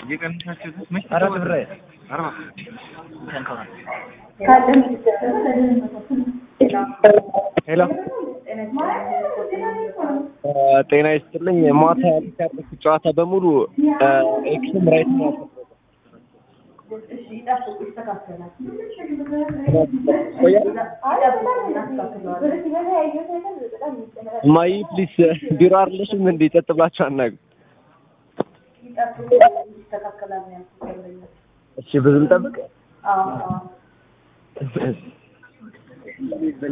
ሄሎ ጤና ይስጥልኝ። ማታ ያልተካተቱ ጨዋታ በሙሉ ኤክስም ራይት ነው። እሺ ይጣፍጥ ይስተካከላል። ማይ ፕሊስ ቢሮ አርለሽም እንዴ ጠጥብላችሁ አናግ ይጣፍጥ ይስተካከላል ነው ያልኩት። እሺ ብዙም ጠብቅ። አዎ